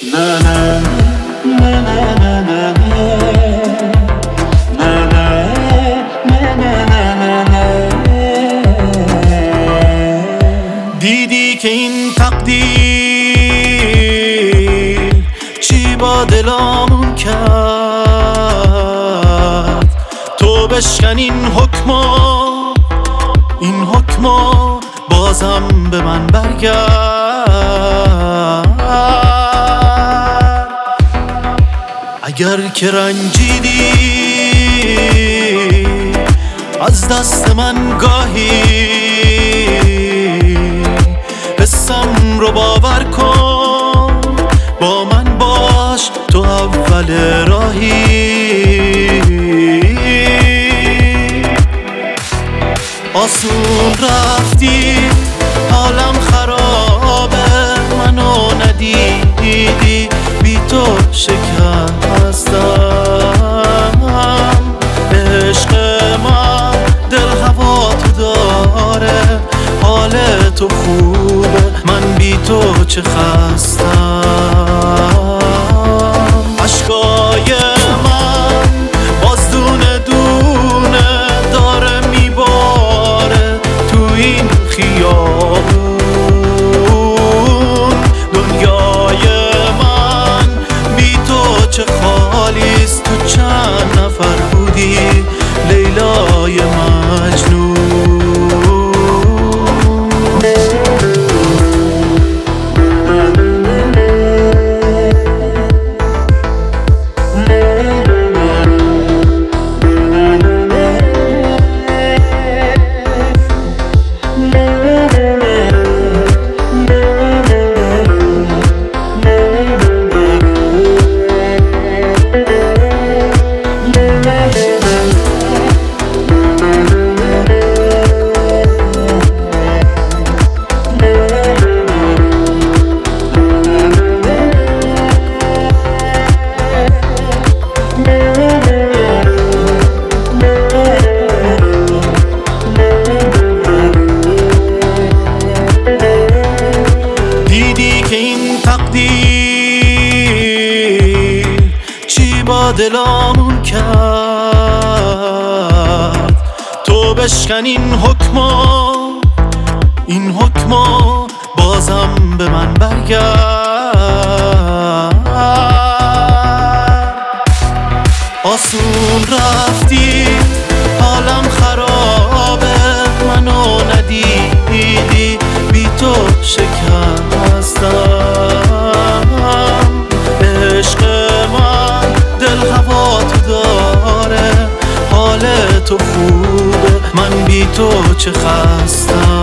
دیدی که این تقدیر چی با دلامون کرد، تو بشکن این حکما بازم به من برگرد. اگر که رنجیدی از دست من گاهی، حسم رو باور کن، با من باش تو اول راهی. آسون رفتی حالم خرابه، منو ندیدی بی تو شکستم. عشق من دل هوا تو داره، حال تو خوبه، من بی تو چه خستم. عشقای من باز دونه دونه داره میباره تو این خیابون. دنیای من بی تو چه خالیست، تو چند نفر بودی لیلای مجنون. چی با دلامون کرد، تو بشکن این حکما بازم به من برگرد. آسون رفتی حالم خرابه، منو ندیدی بی تو شکستم. عشق من دل هوا تو داره، حال تو خوبه، من بی تو چه خستم.